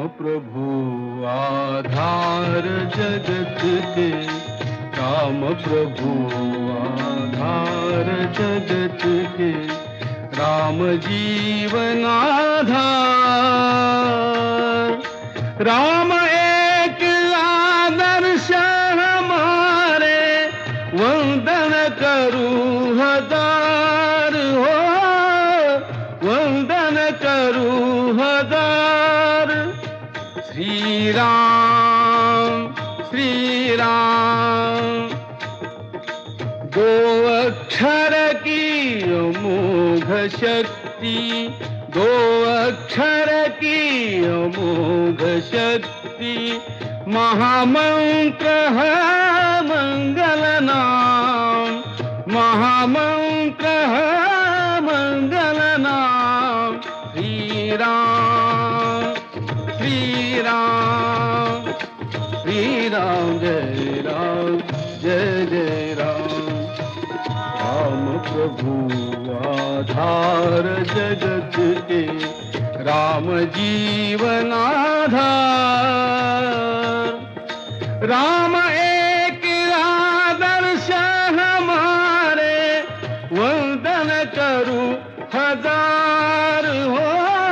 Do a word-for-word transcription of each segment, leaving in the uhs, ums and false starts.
प्रभु आधार जगत के, राम प्रभु आधार जगत के, राम जीवन आधार। राम एक आदर्श हमारे, वंदन करूं हजार हो, वंदन करूं हजार। श्री राम श्री राम, दो अक्षर की अमोघ शक्ति, दो अक्षर की अमोघ शक्ति, महामंत्र है मंगल नाम, महामंत्र है मंगल नाम। श्री राम श्री राम, श्री राम जय राम जय जय राम। राम प्रभु आधार जगत के, राम जीवन आधार। राम एक आदर्श हमारे, वंदन करूं हजार हो,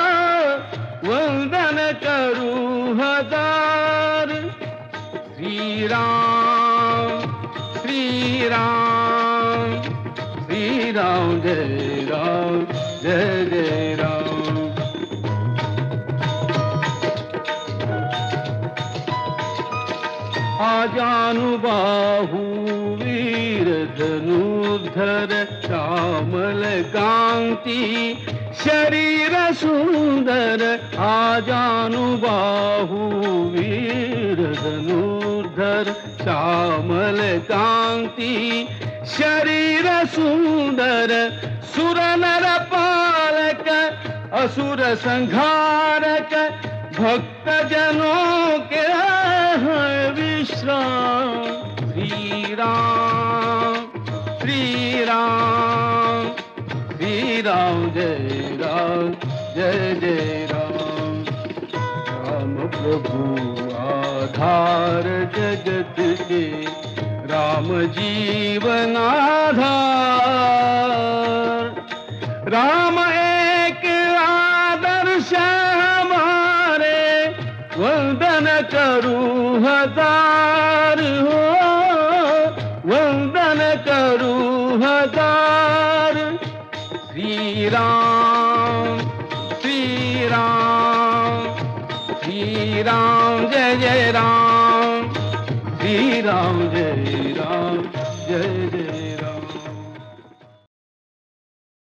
वंदन करूं हजार। श्री राम श्री राम, श्री राम जय राम जय जय राम। आजानुबाहु वीर धनुर्धर, श्यामल कांति शरीर सुंदर। आजानुबाहु वीर धनुर्धर, श्यामल कांति शरीर सुंदर। सुर नर पालक असुर संहारक, भक्त जनों के हैं विश्राम। श्री राम श्री राम, श्री राम जय राम जय जय राम। राम प्रभु आधार जगत के, राम जीवन आधार। राम एक आदर्श हमारे, वंदन करूं हजार हो, वंदन करूं हजार। श्री राम श्री राम, श्री राम जय जय राम, श्री राम जय राम जय जय।